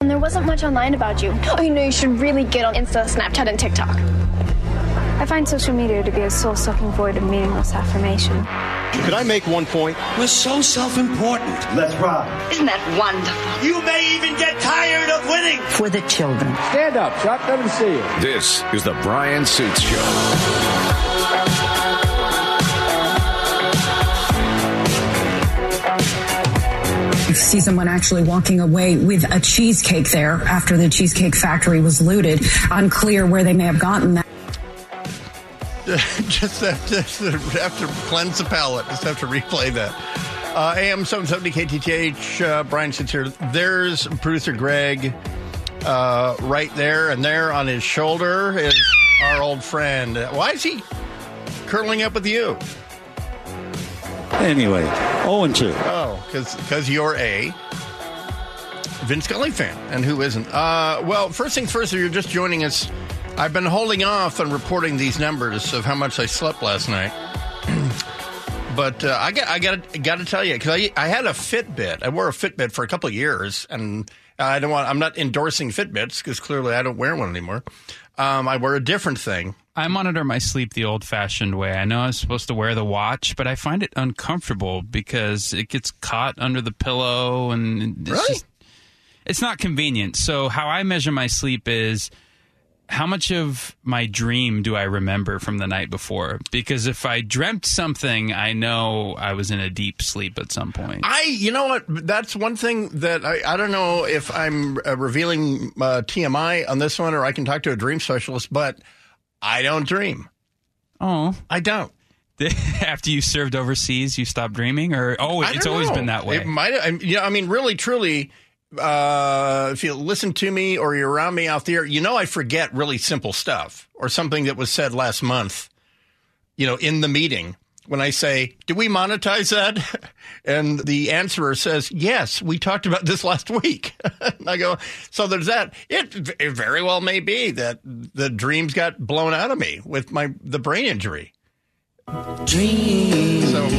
and there wasn't much online about you. Oh, you know, you should really get on Insta, Snapchat, and TikTok. I find social media to be a soul-sucking void of meaningless affirmation. Could I make one point? We're so self-important. Let's rock. Isn't that wonderful? You may even get tired of winning. For the children. Stand up, Chuck. Let them see you. This is the Brian Suits Show. See someone actually walking away with a cheesecake there after the Cheesecake Factory was looted. Unclear where they may have gotten that. Just have to cleanse the palate. Just have to replay that. AM 770 KTTH. Brian sits here. There's producer Greg right there, and there on his shoulder is our old friend. Why is he curling up with you? Anyway, 0-2. Oh, because you're a Vin Scully fan, and who isn't? Well, first things first, if you're just joining us, I've been holding off on reporting these numbers of how much I slept last night. But I got to tell you, because I had a Fitbit. I wore a Fitbit for a couple of years, and I'm not endorsing Fitbits because clearly I don't wear one anymore. I wear a different thing. I monitor my sleep the old-fashioned way. I know I'm supposed to wear the watch, but I find it uncomfortable because it gets caught under the pillow, and it's not convenient. So how I measure my sleep is how much of my dream do I remember from the night before? Because if I dreamt something, I know I was in a deep sleep at some point. You know what? That's one thing that I don't know if I'm revealing TMI on this one, or I can talk to a dream specialist, but I don't dream. Oh. I don't. After you served overseas, you stopped dreaming? Or it's always been that way? It might have. Yeah, I mean, really, truly, if you listen to me or you're around me out there, I forget really simple stuff or something that was said last month, in the meeting. When I say, do we monetize that? And the answerer says, yes, we talked about this last week. And I go, so there's that. It very well may be that the dreams got blown out of me with the brain injury. Dream. So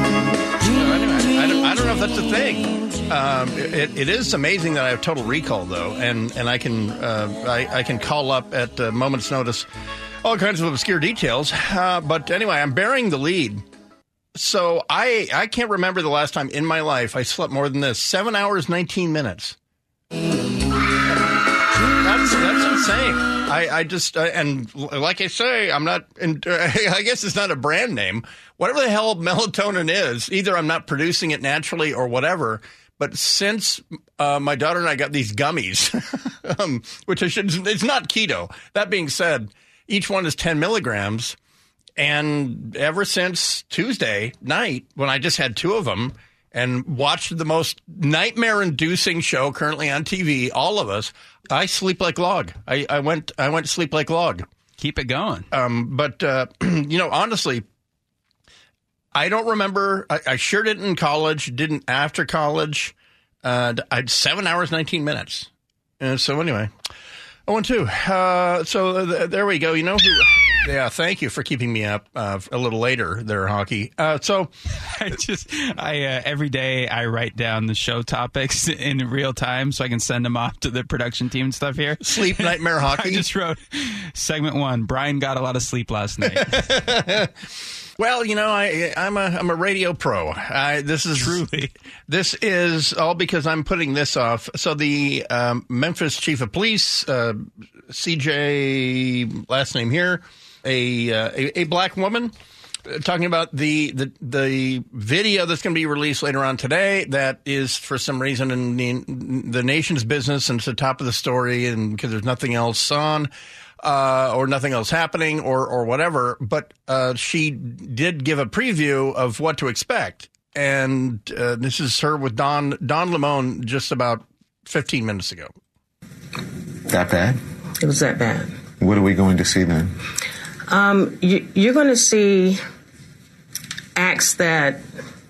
anyway, I don't know if that's a thing. It is amazing that I have total recall, though, and I can call up at a moment's notice all kinds of obscure details. But anyway, I'm bearing the lead. So I can't remember the last time in my life I slept more than this. 7 hours, 19 minutes. That's insane. I just, and like I say, I'm not, I guess it's not a brand name. Whatever the hell melatonin is, either I'm not producing it naturally or whatever. But since my daughter and I got these gummies, which it's not keto. That being said, each one is 10 milligrams. And ever since Tuesday night, when I just had two of them and watched the most nightmare-inducing show currently on TV, all of us, I sleep like log. I went to sleep like log. Keep it going. But honestly, I don't remember. I sure didn't in college, didn't after college. I had 7 hours, 19 minutes. So anyway, 0-2. So there we go. Yeah, thank you for keeping me up a little later there, Hockey. So every day I write down the show topics in real time so I can send them off to the production team and stuff here. Sleep Nightmare Hockey. I just wrote segment 1. Brian got a lot of sleep last night. Well, I'm a radio pro. This is all because I'm putting this off. So the Memphis chief of police, CJ, last name here, a black woman, talking about the video that's going to be released later on today. That is for some reason in the nation's business, and it's the top of the story, and because there's nothing else on. Or nothing else happening or whatever. But she did give a preview of what to expect. And this is her with Don Lemon just about 15 minutes ago. That bad? It was that bad. What are we going to see then? You're going to see acts that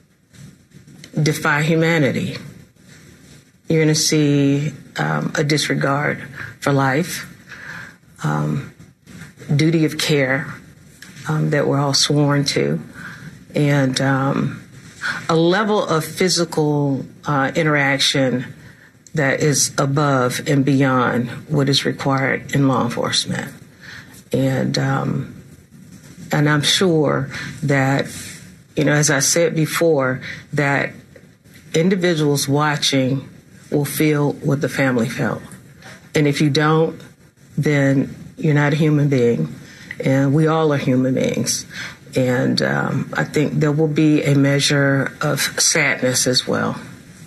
defy humanity. You're going to see a disregard for life. Duty of care that we're all sworn to, and a level of physical interaction that is above and beyond what is required in law enforcement. And I'm sure that, as I said before, that individuals watching will feel what the family felt. And if you don't, then you're not a human being. And we all are human beings. And I think there will be a measure of sadness as well.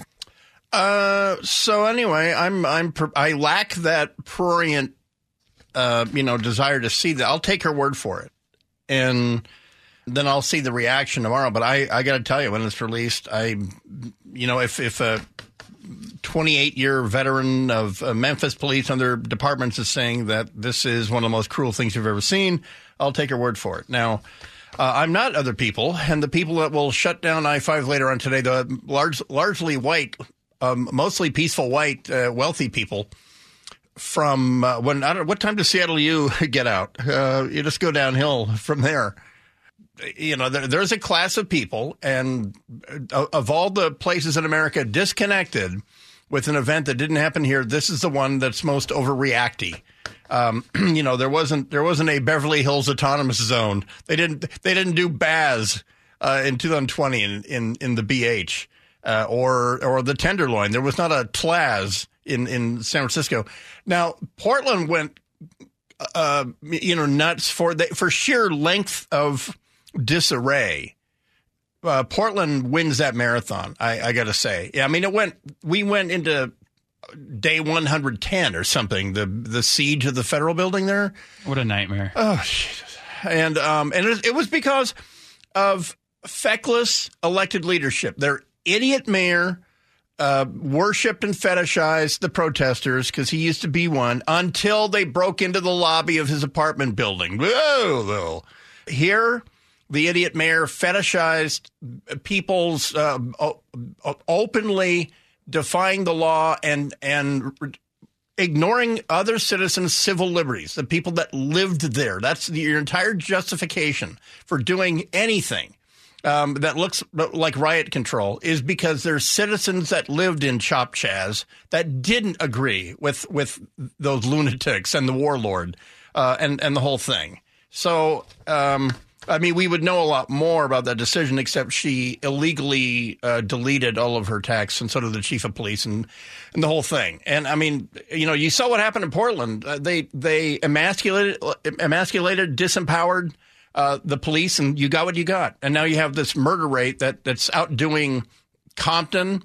So anyway, I lack that prurient, desire to see that. I'll take her word for it, and then I'll see the reaction tomorrow. But I got to tell you, when it's released, if a 28-year veteran of Memphis police and their departments is saying that this is one of the most cruel things you've ever seen, I'll take her word for it. Now, I'm not other people, and the people that will shut down I-5 later on today, the largely white, mostly peaceful white, wealthy people from what time does Seattle U get out? You just go downhill from there. There's a class of people, and of all the places in America disconnected with an event that didn't happen here, this is the one that's most overreacty. There wasn't a Beverly Hills autonomous zone. They didn't do BAZ in 2020 in the BH or the Tenderloin. There was not a TLAZ in San Francisco. Now Portland went nuts for sheer length of disarray. Portland wins that marathon. I got to say. Yeah, I mean we went into day 110 or something. The siege of the federal building there. What a nightmare. Oh, Jesus. And it was because of feckless elected leadership. Their idiot mayor worshipped and fetishized the protesters because he used to be one until they broke into the lobby of his apartment building. Whoa. Here, the idiot mayor fetishized people's openly defying the law and ignoring other citizens' civil liberties, the people that lived there. That's your entire justification for doing anything that looks like riot control is because there's citizens that lived in Chop Chaz that didn't agree with those lunatics and the warlord and the whole thing. So, we would know a lot more about that decision, except she illegally deleted all of her texts, and so did the chief of police and the whole thing. And you saw what happened in Portland. They emasculated, disempowered the police, and you got what you got. And now you have this murder rate that's outdoing Compton,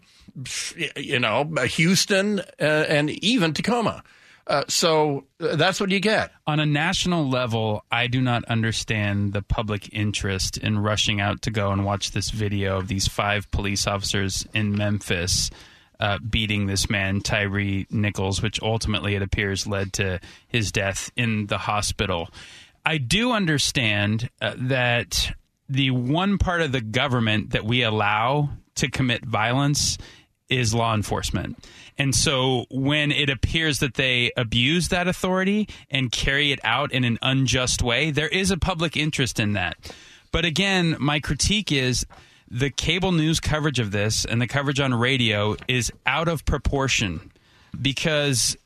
Houston, and even Tacoma. So that's what you get. On a national level, I do not understand the public interest in rushing out to go and watch this video of these 5 police officers in Memphis beating this man, Tyree Nichols, which ultimately, it appears, led to his death in the hospital. I do understand that the one part of the government that we allow to commit violence is law enforcement. And so when it appears that they abuse that authority and carry it out in an unjust way, there is a public interest in that. But again, my critique is the cable news coverage of this and the coverage on radio is out of proportion because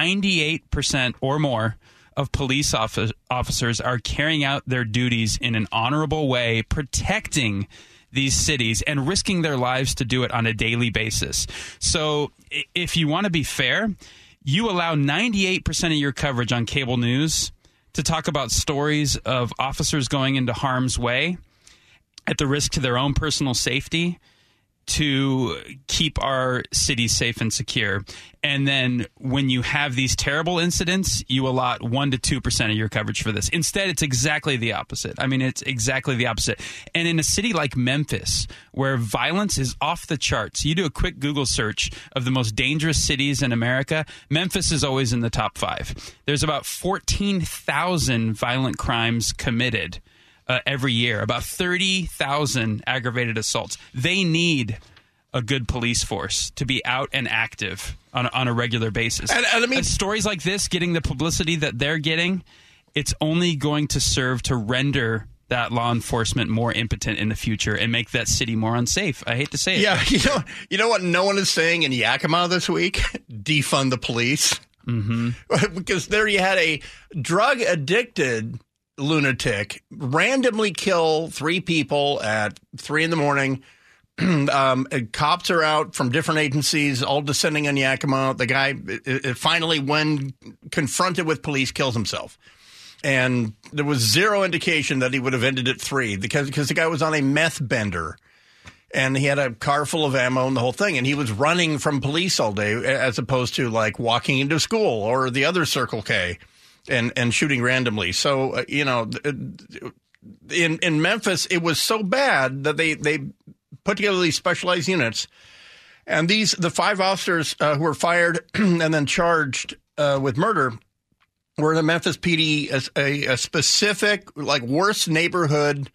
98% or more of police officers are carrying out their duties in an honorable way, protecting these cities and risking their lives to do it on a daily basis. So if you want to be fair, you allow 98% of your coverage on cable news to talk about stories of officers going into harm's way at the risk to their own personal safety to keep our cities safe and secure. And then when you have these terrible incidents, you allot 1 to 2% of your coverage for this. Instead, it's exactly the opposite. It's exactly the opposite. And in a city like Memphis, where violence is off the charts, you do a quick Google search of the most dangerous cities in America, Memphis is always in the top 5. There's about 14,000 violent crimes committed every year, about 30,000 aggravated assaults. They need a good police force to be out and active on a regular basis. And stories like this getting the publicity that they're getting, it's only going to serve to render that law enforcement more impotent in the future and make that city more unsafe. I hate to say it. Yeah, you know what no one is saying in Yakima this week? defund the police. Mm-hmm. Because there you had a drug-addicted lunatic randomly kill 3 people at 3 a.m. Cops are out from different agencies, all descending on Yakima. The guy finally, when confronted with police, kills himself. And there was zero indication that he would have ended at 3 because the guy was on a meth bender. And he had a car full of ammo and the whole thing. And he was running from police all day as opposed to like walking into school or the other Circle K and shooting randomly. So, in Memphis, it was so bad that they put together these specialized units. And the 5 officers who were fired and then charged with murder were in the Memphis PD, a specific, like, worst neighborhood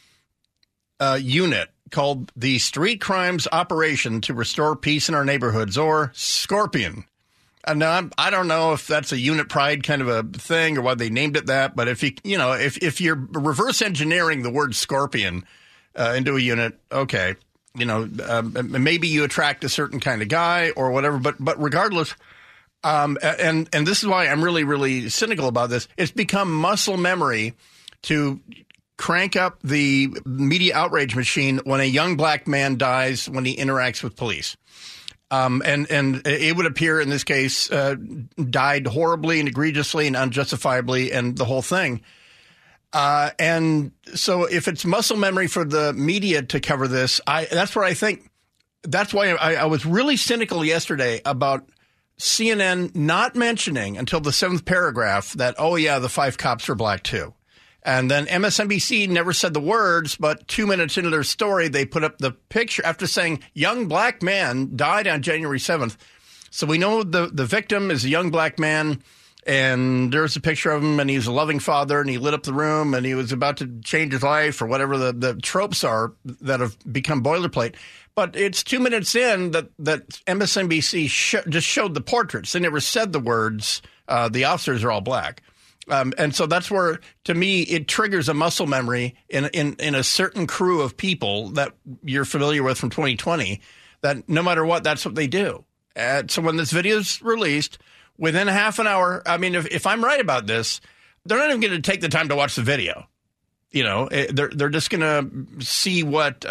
unit called the Street Crimes Operation to Restore Peace in Our Neighborhoods, or Scorpion. And now I don't know if that's a unit pride kind of a thing or why they named it that, but if you're reverse engineering the word Scorpion into a unit, okay, maybe you attract a certain kind of guy or whatever, but regardless, and this is why I'm really, really cynical about this. It's become muscle memory to crank up the media outrage machine when a young black man dies when he interacts with police. And it would appear in this case died horribly and egregiously and unjustifiably and the whole thing. And so if it's muscle memory for the media to cover this, that's where I think that's why I was really cynical yesterday about CNN not mentioning until the 7th paragraph that, oh, yeah, the 5 cops are black, too. And then MSNBC never said the words, but 2 minutes into their story, they put up the picture after saying young black man died on January 7th. So we know the victim is a young black man, and there's a picture of him, and he's a loving father, and he lit up the room, and he was about to change his life or whatever the tropes are that have become boilerplate. But it's 2 minutes in that MSNBC just showed the portraits. They never said the words, the officers are all black. And so that's where, to me, it triggers a muscle memory in a certain crew of people that you're familiar with from 2020, that no matter what, that's what they do. So when this video is released, within a half an hour, I mean, if I'm right about this, they're not even going to take the time to watch the video. They're just going to see what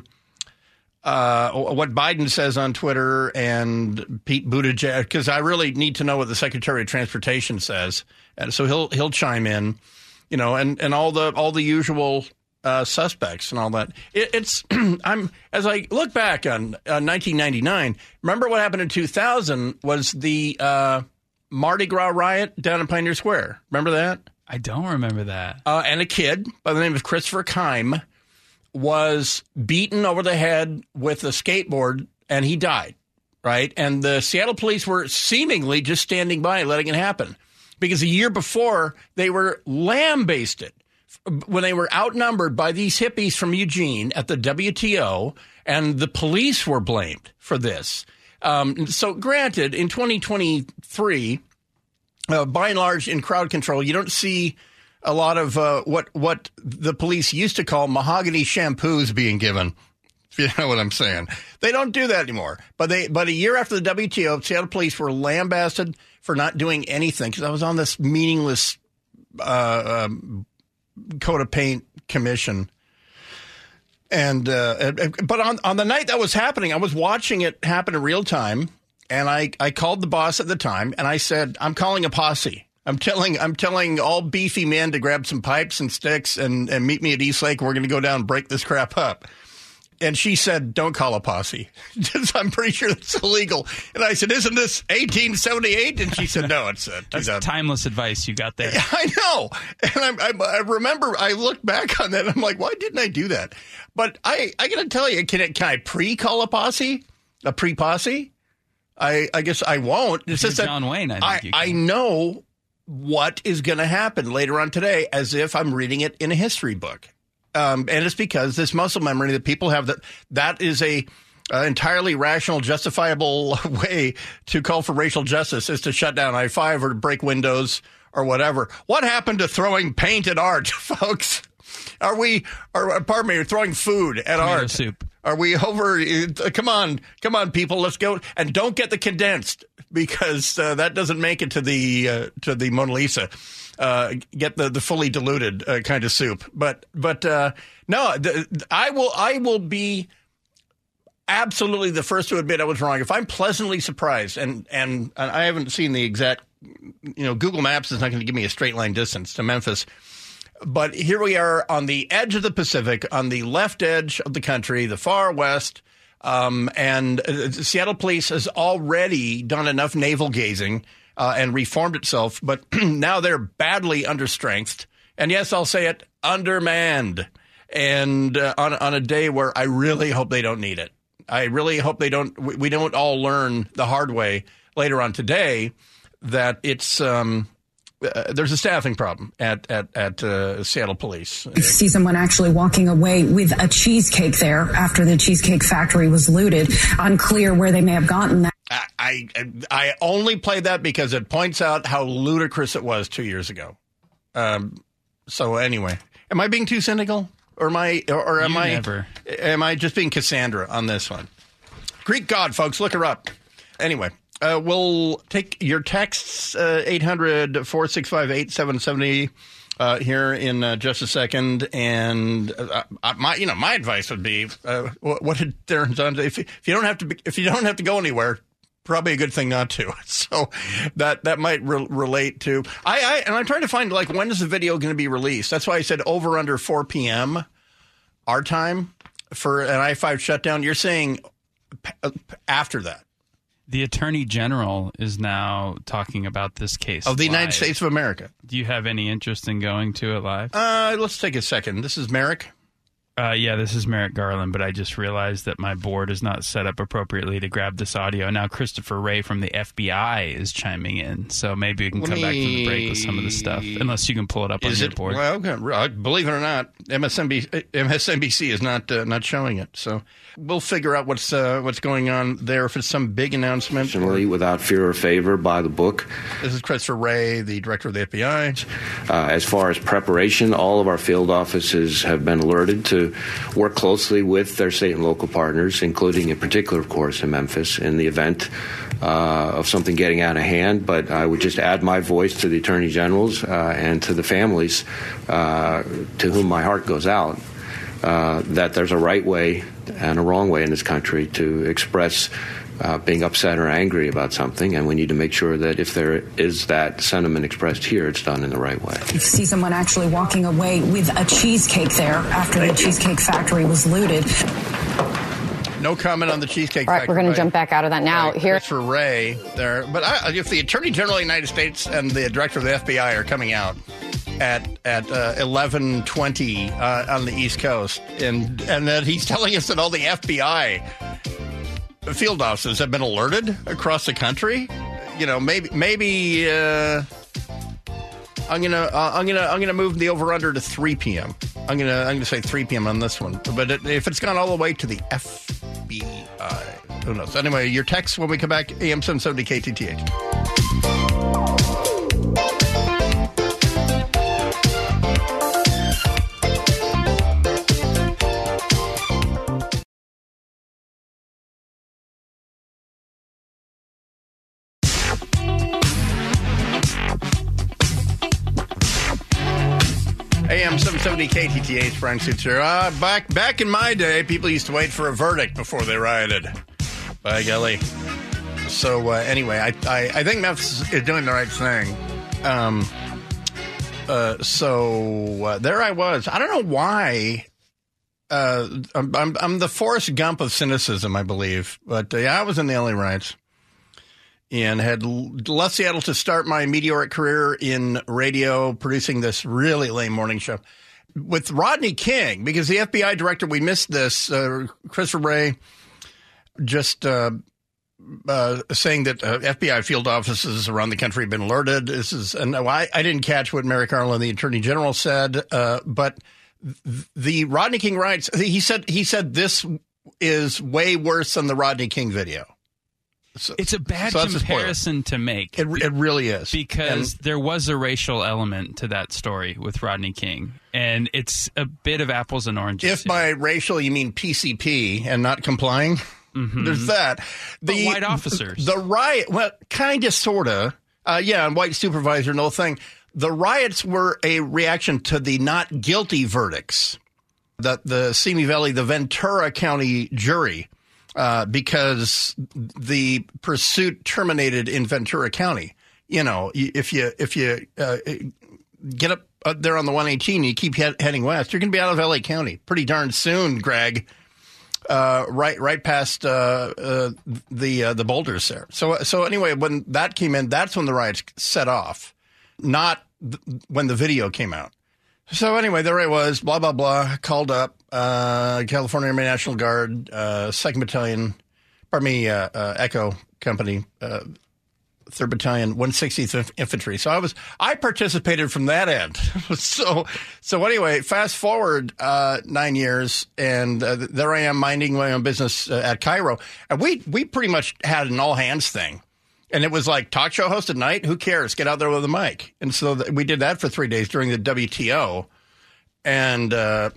Biden says on Twitter and Pete Buttigieg, because I really need to know what the Secretary of Transportation says. And so he'll chime in, and all the usual suspects and all that. It's as I look back on 1999, remember what happened in 2000 was the Mardi Gras riot down in Pioneer Square. Remember that? I don't remember that. And a kid by the name of Christopher Kime was beaten over the head with a skateboard, and he died, right? And the Seattle police were seemingly just standing by, letting it happen. Because a year before, they were lambasted when they were outnumbered by these hippies from Eugene at the WTO, and the police were blamed for this. So granted, in 2023, by and large, in crowd control, you don't see a lot of what the police used to call mahogany shampoos being given, if you know what I'm saying. They don't do that anymore. But a year after the WTO, Seattle police were lambasted for not doing anything, because I was on this meaningless coat of paint commission. And but on the night that was happening, I was watching it happen in real time, and I called the boss at the time, and I said, I'm calling a posse. I'm telling all beefy men to grab some pipes and sticks and meet me at East Lake. We're going to go down and break this crap up. And she said, don't call a posse. I'm pretty sure that's illegal. And I said, isn't this 1878? And she said, no, it's 2000. That's timeless advice you got there. I know. And I remember I looked back on that. And I'm like, why didn't I do that? But I got to tell you, can I pre-call a posse? A pre-posse? I guess I won't. It's just John Wayne, I know what is going to happen later on today as if I'm reading it in a history book. And it's because this muscle memory that people have, that is a entirely rational, justifiable way to call for racial justice, is to shut down I-5 or to break windows or whatever. What happened to throwing paint at art, folks? Pardon me, throwing food at Tomato Art. soup. Are we over? Come on, people, let's go. And don't get the condensed, because that doesn't make it to the Mona Lisa. Get the fully diluted kind of soup. But no, I will be absolutely the first to admit I was wrong. If I'm pleasantly surprised, and I haven't seen the exact, Google Maps is not going to give me a straight line distance to Memphis. But here we are on the edge of the Pacific, on the left edge of the country, the far west, and Seattle Police has already done enough navel gazing and reformed itself, but now they're badly understrengthed, and yes, I'll say it, undermanned, and on a day where I really hope they don't need it. I really hope we don't all learn the hard way later on today that it's there's a staffing problem at Seattle Police. See someone actually walking away with a cheesecake there after the Cheesecake Factory was looted. Unclear where they may have gotten that. I only play that because it points out how ludicrous it was 2 years ago. So anyway, am I being too cynical, or am I just being Cassandra on this one? Greek god, folks, look her up. Anyway. We'll take your texts, 800-465-8770 here in just a second. And my advice would be, what it turns on to, if you don't have to go anywhere, probably a good thing not to. So that might relate to. I'm trying to find, like, when is the video going to be released? That's why I said over under 4 p.m. our time for an I-5 shutdown. You're saying after that. The Attorney General is now talking about this case of the live. United States of America. Do you have any interest in going to it live? Let's take a second. This is Merrick. Yeah, this is Merrick Garland, but I just realized that my board is not set up appropriately to grab this audio. Now Christopher Wray from the FBI is chiming in, so maybe we can come back from the break with some of the stuff, unless you can pull it up on your board. Well, believe it or not, MSNBC is not showing it, so we'll figure out what's going on there. If it's some big announcement. Without fear or favor by the book. This is Christopher Wray, the director of the FBI. As far as preparation, all of our field offices have been alerted to work closely with their state and local partners, including in particular, of course, in Memphis, in the event of something getting out of hand. But I would just add my voice to the Attorney General's and to the families to whom my heart goes out, that there's a right way and a wrong way in this country to express being upset or angry about something, and we need to make sure that if there is that sentiment expressed here, it's done in the right way. You see someone actually walking away with a cheesecake there after the Cheesecake Factory was looted. No comment on the Cheesecake Factory. All right, Factory. We're going to jump back out of that now. Here, Christopher Wray there. But if the Attorney General of the United States and the Director of the FBI are coming out at 11:20 on the East Coast, and that he's telling us that all the FBI field offices have been alerted across the country, maybe I'm gonna move the over under to 3 p.m. I'm gonna say 3 p.m. on this one. But if it's gone all the way to the FBI, who knows? Anyway, your text when we come back. AM 770 KTTH. AM 770 KTTH, Brian Suits here. Back in my day, people used to wait for a verdict before they rioted. By golly. So anyway, I think Memphis is doing the right thing. So there I was. I don't know why. I'm the Forrest Gump of cynicism, I believe. But I was in the LA riots. And had left Seattle to start my meteoric career in radio, producing this really lame morning show with Rodney King, because the FBI director, we missed this, Christopher Wray, just saying that FBI field offices around the country have been alerted. I didn't catch what Merrick Garland, the Attorney General, said, but the Rodney King riots, he said this is way worse than the Rodney King video. it's a bad comparison to make. It really is. Because there was a racial element to that story with Rodney King. And it's a bit of apples and oranges. If by racial you mean PCP and not complying, there's that. But white officers. The riot, well, kind of, sort of. And white supervisor, no thing. The riots were a reaction to the not guilty verdicts that the Simi Valley, the Ventura County jury, because the pursuit terminated in Ventura County. You know, if you get up there on the 118, you keep heading west, you're going to be out of LA County pretty darn soon, Greg. Right past the boulders there. So anyway, when that came in, that's when the riots set off, not when the video came out. So anyway, there I was, blah, blah, blah, called up California Army National Guard, 2nd Battalion, Echo Company, 3rd Battalion, 160th Infantry. So I participated from that end. So anyway, fast forward 9 years, and there I am minding my own business at Cairo. And we pretty much had an all hands thing. And it was like, talk show host at night? Who cares? Get out there with a mic. And so we did that for 3 days during the WTO. And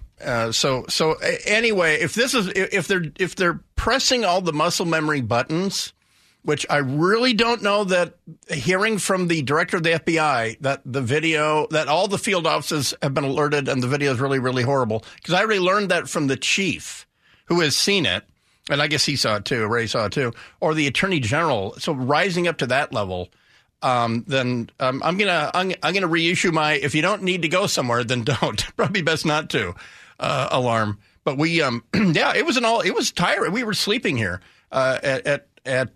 so anyway, if they're pressing all the muscle memory buttons, which I really don't know, that hearing from the director of the FBI that the video, that all the field officers have been alerted and the video is really, really horrible. Because I already learned that from the chief who has seen it. And I guess he saw it too. Ray saw it too. Or the attorney general. So rising up to that level, then I'm gonna reissue my, if you don't need to go somewhere, then don't. Probably best not to. Alarm. But we it was tiring. We were sleeping here at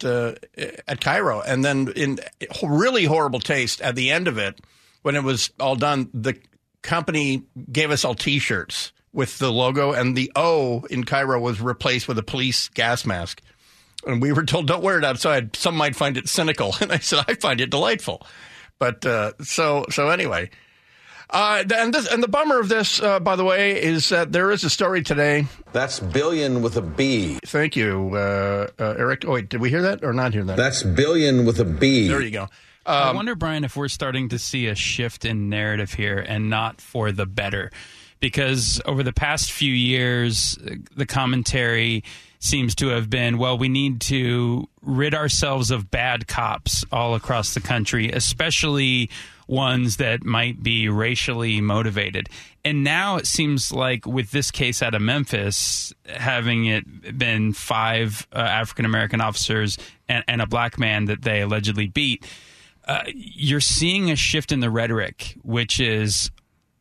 Cairo, and then in really horrible taste at the end of it, when it was all done, the company gave us all T-shirts with the logo, and the O in Cairo was replaced with a police gas mask. And we were told, don't wear it outside. Some might find it cynical. And I said, I find it delightful. But so anyway. And the bummer of this, by the way, is that there is a story today. That's billion with a B. Thank you, Eric. Oh, wait, did we hear that or not hear that? That's billion with a B. There you go. I wonder, Brian, if we're starting to see a shift in narrative here and not for the better. Because over the past few years, the commentary seems to have been, well, we need to rid ourselves of bad cops all across the country, especially ones that might be racially motivated. And now it seems like with this case out of Memphis, having it been 5 African-American officers and a black man that they allegedly beat, you're seeing a shift in the rhetoric, which is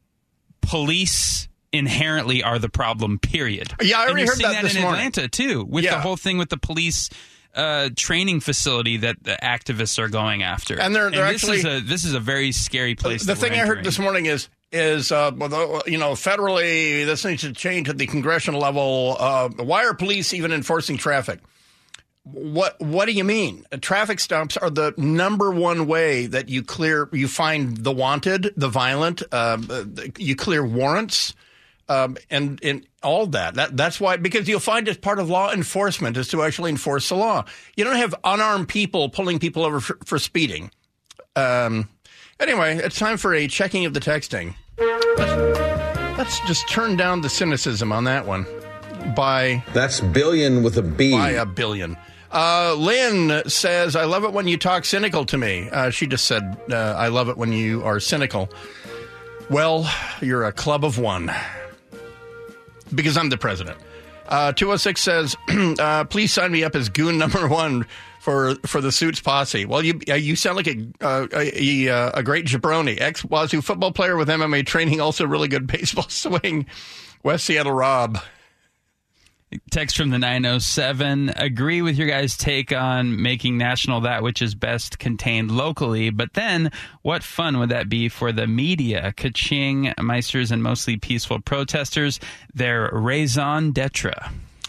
police inherently are the problem, period. Yeah, I already heard that this morning. In Atlanta, too, with the whole thing with the police training facility that the activists are going after. And they're actually... This is a very scary place. The thing I heard this morning is federally, this needs to change at the congressional level. Why are police even enforcing traffic? What do you mean? Traffic stops are the number one way that you find the wanted, the violent, you clear warrants, and all that. That's why, because you'll find it's part of law enforcement is to actually enforce the law. You don't have unarmed people pulling people over for speeding. Anyway, it's time for a checking of the texting. Let's just turn down the cynicism on that one by... That's billion with a B. By a billion. Lynn says, I love it when you talk cynical to me. She just said, I love it when you are cynical. Well, you're a club of one. Because I'm the president. 206 says, please sign me up as goon number 1 for the Suits posse. Well, you sound like a great jabroni. Ex-Wazoo football player with MMA training, also really good baseball swing. West Seattle Rob. Text from the 907. Agree with your guys' take on making national that which is best contained locally, but then what fun would that be for the media? Ka-ching, Meisters, and mostly peaceful protesters. Their raison d'etre.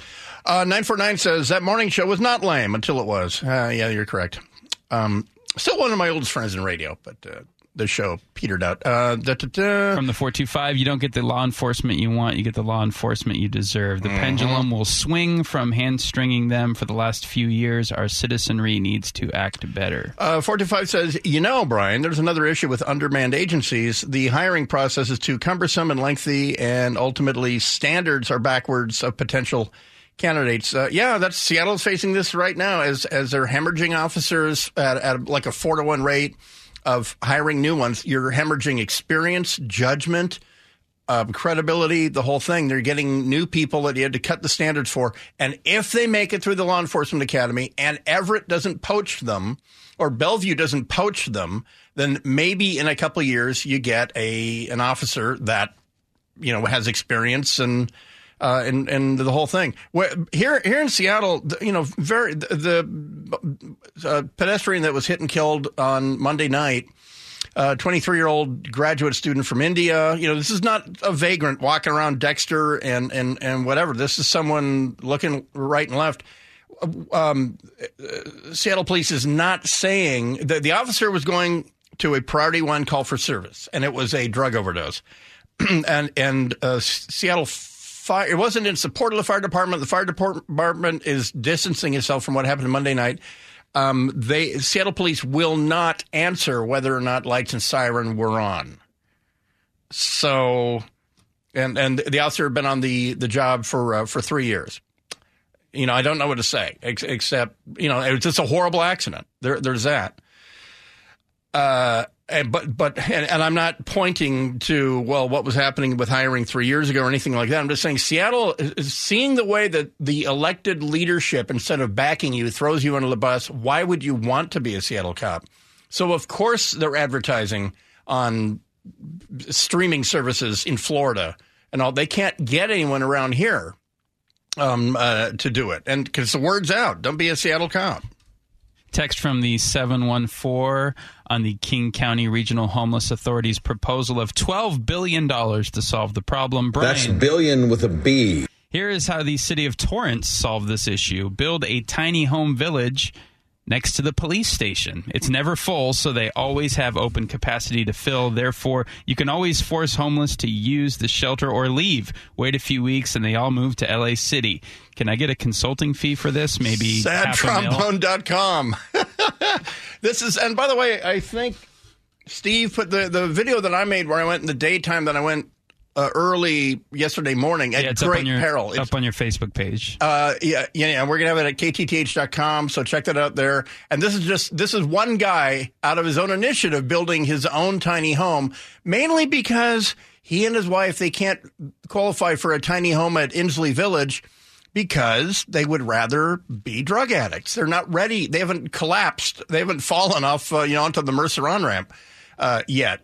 949 says, that morning show was not lame until it was. Yeah, you're correct. Still one of my oldest friends in radio, but the show petered out. From the 425, you don't get the law enforcement you want, you get the law enforcement you deserve. The pendulum will swing from hand-stringing them for the last few years. Our citizenry needs to act better. 425 says, Brian, there's another issue with undermanned agencies. The hiring process is too cumbersome and lengthy, and ultimately standards are backwards of potential candidates. That's Seattle's facing this right now as they're hemorrhaging officers at like a 4-to-1 rate of hiring new ones. You're hemorrhaging experience, judgment, credibility, the whole thing. They're getting new people that you had to cut the standards for. And if they make it through the law enforcement academy and Everett doesn't poach them or Bellevue doesn't poach them, then maybe in a couple of years you get an officer that, has experience and the whole thing. Here in Seattle, the pedestrian that was hit and killed on Monday night, 23-year-old graduate student from India. This is not a vagrant walking around Dexter and whatever. This is someone looking right and left. Seattle police is not saying that the officer was going to a priority 1 call for service, and it was a drug overdose. and Seattle Fire, it wasn't in support of the fire department. The fire department is distancing itself from what happened Monday night. Seattle police will not answer whether or not lights and siren were on. So, and the officer had been on the job for 3 years. I don't know what to say except it was just a horrible accident. There's that. And I'm not pointing to, what was happening with hiring 3 years ago or anything like that. I'm just saying Seattle is seeing the way that the elected leadership, instead of backing you, throws you under the bus. Why would you want to be a Seattle cop? So, of course, they're advertising on streaming services in Florida and all. They can't get anyone around here to do it. And because the word's out, don't be a Seattle cop. Text from the 714 on the King County Regional Homeless Authority's proposal of $12 billion to solve the problem. Brian, that's billion with a B. Here is how the city of Torrance solved this issue. Build a tiny home village next to the police station. It's never full, so they always have open capacity to fill. Therefore, you can always force homeless to use the shelter or leave. Wait a few weeks, and they all move to L.A. City. Can I get a consulting fee for this? Maybe SadTrombone.com. This is, and by the way, I think Steve put the video that I made where I went in the daytime that I went early yesterday morning at great peril. It's up on your Facebook page. Yeah. We're going to have it at KTTH.com, so check that out there. And this is one guy out of his own initiative building his own tiny home, mainly because he and his wife, they can't qualify for a tiny home at Inslee Village because they would rather be drug addicts. They're not ready. They haven't collapsed. They haven't fallen off, onto the Mercer on-ramp. Yet.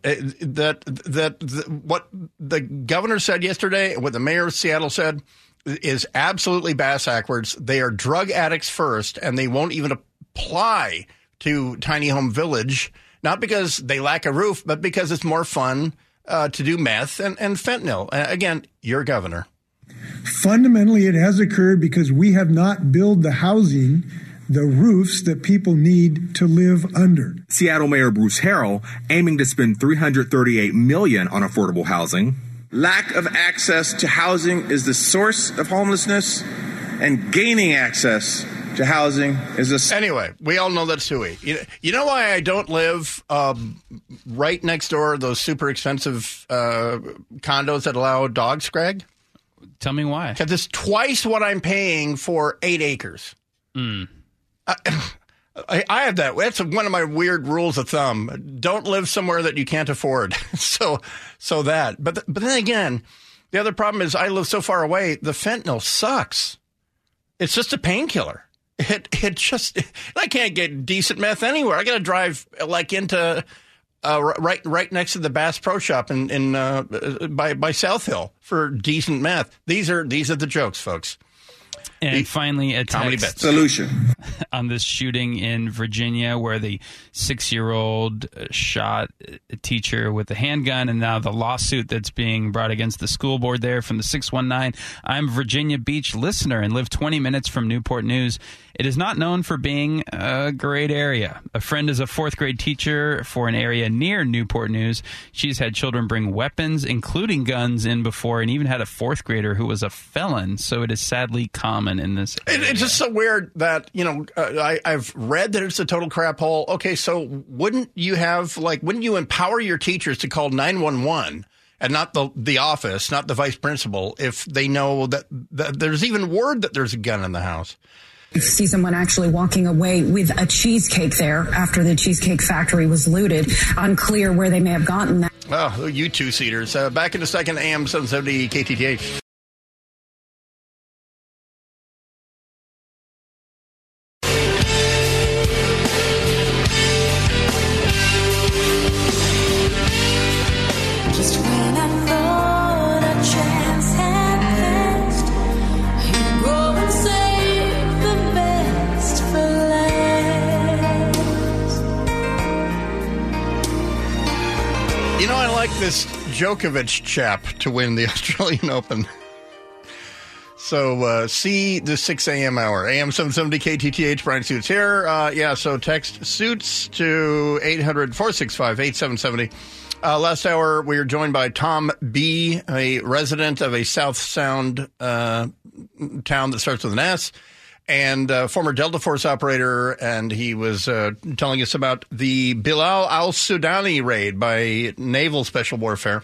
What the governor said yesterday, what the mayor of Seattle said, is absolutely bass-backwards. They are drug addicts first, and they won't even apply to Tiny Home Village, not because they lack a roof, but because it's more fun to do meth and fentanyl. Again, you're governor. Fundamentally, it has occurred because we have not built the housing, the roofs that people need to live under. Seattle Mayor Bruce Harrell aiming to spend $338 million on affordable housing. Lack of access to housing is the source of homelessness, and gaining access to housing is a... Anyway, we all know that's hooey. You know why I don't live right next door those super expensive condos that allow dogs, Greg? Tell me why. Because it's twice what I'm paying for 8 acres. Mm. I have that. That's one of my weird rules of thumb. Don't live somewhere that you can't afford. So that. But then again, the other problem is I live so far away. The fentanyl sucks. It's just a painkiller. It just, I can't get decent meth anywhere. I got to drive like into right next to the Bass Pro Shop in by South Hill for decent meth. These are the jokes, folks. And finally, a comedy text bits. Solution on this shooting in Virginia where the 6-year-old shot a teacher with a handgun, and now the lawsuit that's being brought against the school board there from the 619. I'm a Virginia Beach listener and live 20 minutes from Newport News. It is not known for being a great area. A friend is a 4th grade teacher for an area near Newport News. She's had children bring weapons, including guns, in before, and even had a 4th grader who was a felon. So it is sadly common in this area. It's just so weird that, I've read that it's a total crap hole. Okay, so wouldn't you empower your teachers to call 911 and not the office, not the vice principal, if they know that there's even word that there's a gun in the house? See someone actually walking away with a cheesecake there after the Cheesecake Factory was looted. Unclear where they may have gotten that. Oh, you two-seaters. Back in a second, AM 770 KTTH. This Djokovic chap to win the Australian Open. So see the 6 a.m. hour. AM 770 KTTH, Brian Suits here. So text Suits to 800-465-8770. Last hour, we were joined by Tom B., a resident of a South Sound town that starts with an S, and former Delta Force operator, and he was telling us about the Bilal al-Sudani raid by Naval Special Warfare,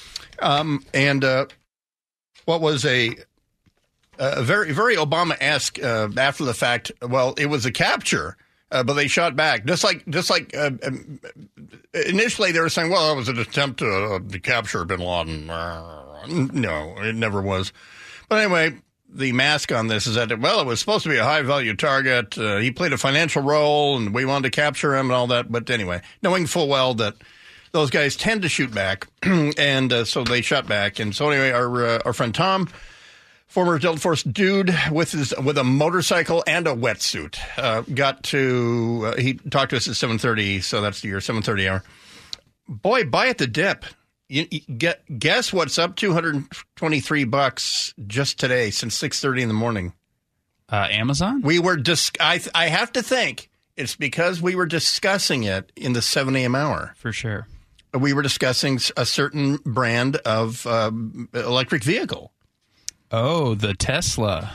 and what was a very, very Obama-esque after the fact. Well, it was a capture, but they shot back. Just like initially they were saying, well, it was an attempt to capture bin Laden. No, it never was. But anyway, the mask on this is that, it was supposed to be a high-value target. He played a financial role, and we wanted to capture him and all that. But anyway, knowing full well that those guys tend to shoot back, and so they shot back. And so anyway, our friend Tom, former Delta Force dude with a motorcycle and a wetsuit, he talked to us at 7:30, so that's your 7:30 hour. Boy, buy at the dip. Guess what's up? $223 just today since 6:30 in the morning. Amazon? We were I have to think it's because we were discussing it in the 7 a.m. hour. For sure. We were discussing a certain brand of electric vehicle. Oh, the Tesla.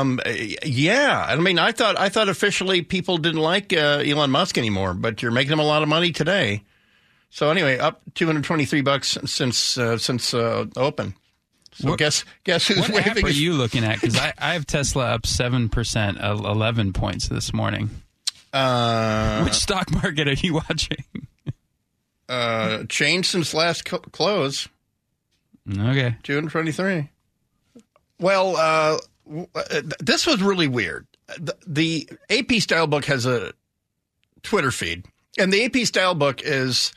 Yeah. I mean, I thought officially people didn't like Elon Musk anymore, but you're making him a lot of money today. So anyway, up $223 since open. So guess who's what waving? What app are you looking at? Because I have Tesla up 7%, 11 points this morning. Which stock market are you watching? Changed since last close. Okay, 223. Well, this was really weird. The AP Style Book has a Twitter feed, and the AP Style Book is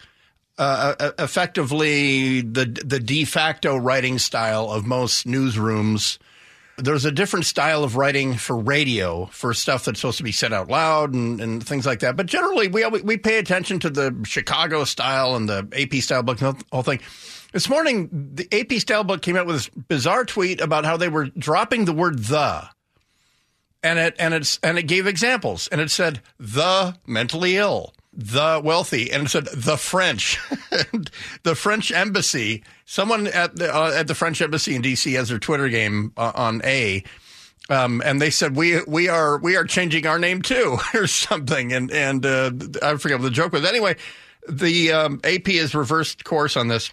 effectively the de facto writing style of most newsrooms. There's a different style of writing for radio, for stuff that's supposed to be said out loud and things like that. But generally, we pay attention to the Chicago style and the AP Style Book and the whole thing. This morning, the AP Style Book came out with this bizarre tweet about how they were dropping the word "the," and it gave examples, and it said the mentally ill, the wealthy, and it said the French, the French embassy. Someone at the French embassy in D.C. has their Twitter game on A, and they said we are changing our name too or something, and I forget what the joke was. Anyway, the AP has reversed course on this.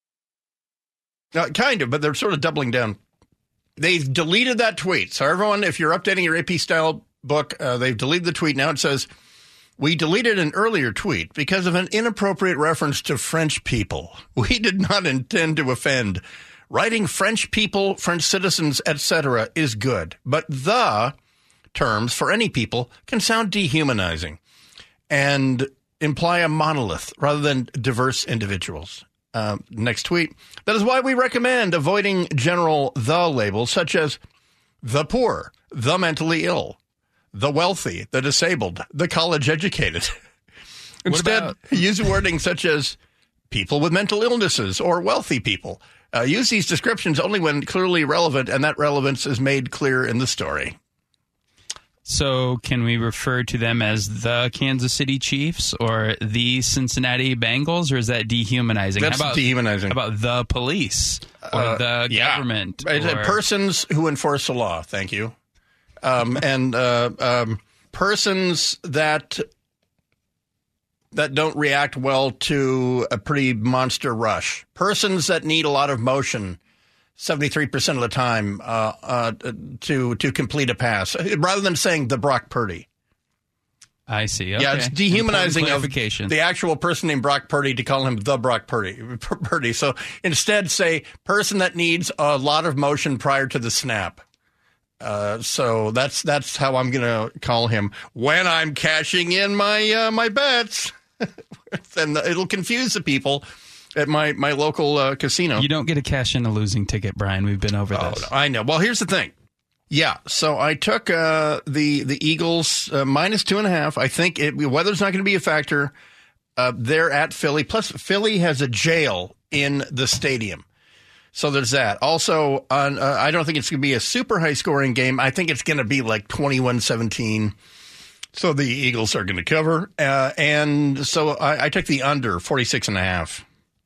Kind of, but they're sort of doubling down. They've deleted that tweet. So everyone, if you're updating your AP Style Book, they've deleted the tweet. Now it says, we deleted an earlier tweet because of an inappropriate reference to French people. We did not intend to offend. Writing French people, French citizens, etc. is good. But the terms for any people can sound dehumanizing and imply a monolith rather than diverse individuals. Next tweet. That is why we recommend avoiding general "the" labels such as the poor, the mentally ill, the wealthy, the disabled, the college-educated. Instead, use wording such as people with mental illnesses or wealthy people. Use these descriptions only when clearly relevant, and that relevance is made clear in the story. So can we refer to them as the Kansas City Chiefs or the Cincinnati Bengals, or is that dehumanizing? That's dehumanizing. How about the police or the government? Or... Persons who enforce the law, thank you. And persons that don't react well to a pretty monster rush. Persons that need a lot of motion 73% of the time to complete a pass, rather than saying the Brock Purdy. I see. Okay. Yeah, it's dehumanizing of the actual person named Brock Purdy to call him the Brock Purdy. So instead say person that needs a lot of motion prior to the snap. So that's how I'm going to call him when I'm cashing in my bets. And it'll confuse the people at my local casino. You don't get to cash in a losing ticket, Brian. We've been over this. I know. Well, here's the thing. Yeah, so I took the Eagles minus 2.5. I think weather's not going to be a factor. They're at Philly. Plus, Philly has a jail in the stadium. So there's that. Also, I don't think it's going to be a super high-scoring game. I think it's going to be like 21-17. So the Eagles are going to cover. And so I took the under, 46.5.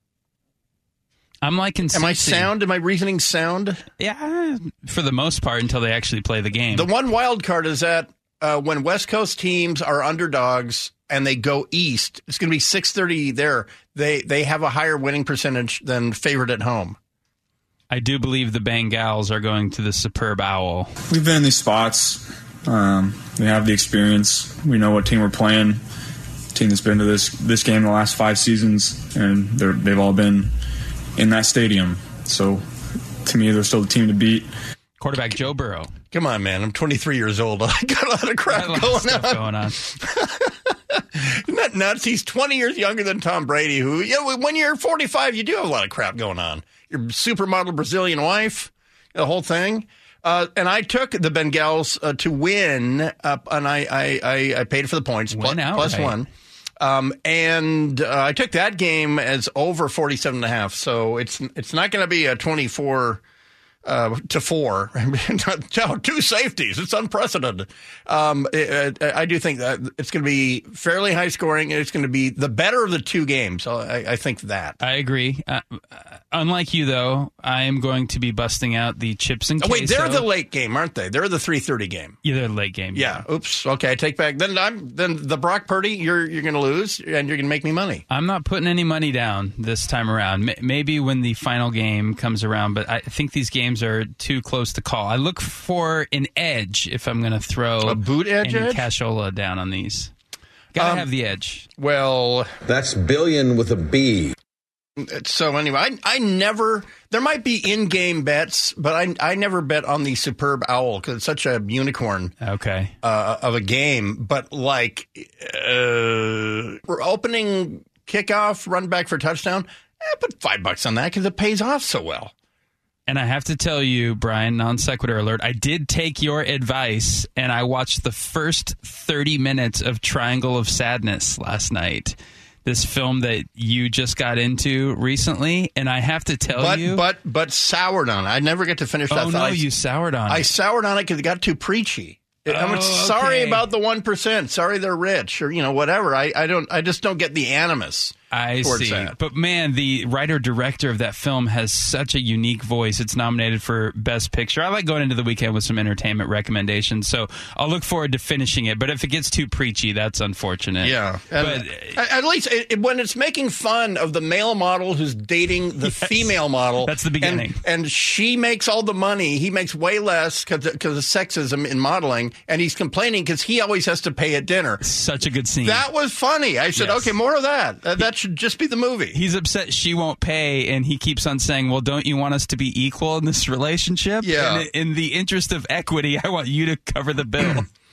I'm liking Am I sound? Am I reasoning sound? Yeah, for the most part, until they actually play the game. The one wild card is that when West Coast teams are underdogs and they go east, it's going to be 6:30 there. They have a higher winning percentage than favored at home. I do believe the Bengals are going to the Superb Owl. We've been in these spots. We have the experience. We know what team we're playing. Team that's been to this game the last 5 seasons, and they've all been in that stadium. So, to me, they're still the team to beat. Quarterback Joe Burrow. Come on, man. I'm 23 years old. I got a lot of crap going on. Isn't that nuts? He's 20 years younger than Tom Brady, who, when you're 45, you do have a lot of crap going on. Your supermodel Brazilian wife, the whole thing. And I took the Bengals to win, and I paid for the points, plus one. And I took that game as over 47.5. So it's not going to be a 24 to 4. Two safeties. It's unprecedented. I do think that it's going to be fairly high scoring. It's going to be the better of the two games. So I think that. I agree. Unlike you, though, I am going to be busting out the chips and queso. Wait, they're the late game, aren't they? They're the 3:30 game. Yeah, they're the late game. Yeah. Oops. Okay, I take back. Then the Brock Purdy. You're going to lose, and you're going to make me money. I'm not putting any money down this time around. Maybe when the final game comes around, but I think these games are too close to call. I look for an edge if I'm going to throw a boot edge cashola down on these. Gotta have the edge. Well, that's billion with a B. So anyway, I never. There might be in-game bets, but I never bet on the Superb Owl because it's such a unicorn. Okay. Of a game, but like for opening kickoff, run back for touchdown, put $5 on that because it pays off so well. And I have to tell you, Brian, non sequitur alert, I did take your advice and I watched the first 30 minutes of Triangle of Sadness last night. This film that you just got into recently, and I have to tell you... But soured on it. I never get to finish that. Oh, no, you soured on it. I soured on it because it got too preachy. I'm sorry about the 1%. Sorry they're rich or, whatever. I just don't get the animus. I see. That. But, man, the writer-director of that film has such a unique voice. It's nominated for Best Picture. I like going into the weekend with some entertainment recommendations, so I'll look forward to finishing it. But if it gets too preachy, that's unfortunate. Yeah. But at least when it's making fun of the male model who's dating the female model. That's the beginning. And she makes all the money. He makes way less because of sexism in modeling, and he's complaining because he always has to pay at dinner. Such a good scene. That was funny. I said, okay, more of that. That should just be the movie. He's upset she won't pay, and he keeps on saying, well, don't you want us to be equal in this relationship? Yeah. And in the interest of equity, I want you to cover the bill.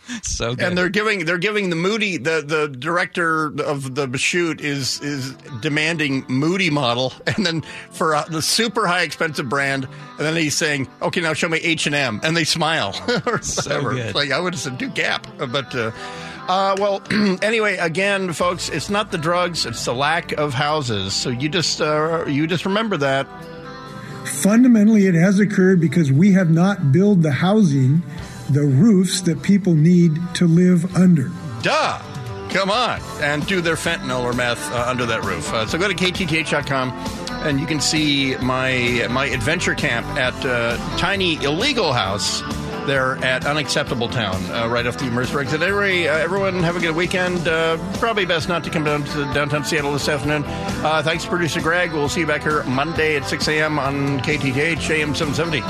So good. And they're giving the Moody, the director of the shoot is demanding Moody model, and then for the super high expensive brand, and then he's saying, okay, now show me H&M, and they smile or so whatever. Good. Like I would have said do Gap, but well, anyway, again, folks, it's not the drugs, it's the lack of houses. So you just remember that. Fundamentally, it has occurred because we have not built the housing, the roofs that people need to live under. Duh! Come on. And do their fentanyl or meth under that roof. So go to KTTH.com and you can see my adventure camp at Tiny Illegal House there at Unacceptable Town, right off the Mercersburg exit. Anyway, everyone have a good weekend. Probably best not to come down to downtown Seattle this afternoon. Thanks, producer Greg. We'll see you back here Monday at 6 a.m. on KTTH AM 770.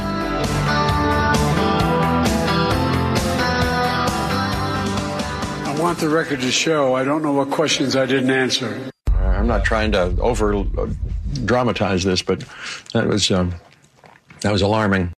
I want the record to show I don't know what questions I didn't answer. I'm not trying to over dramatize this, but that was alarming.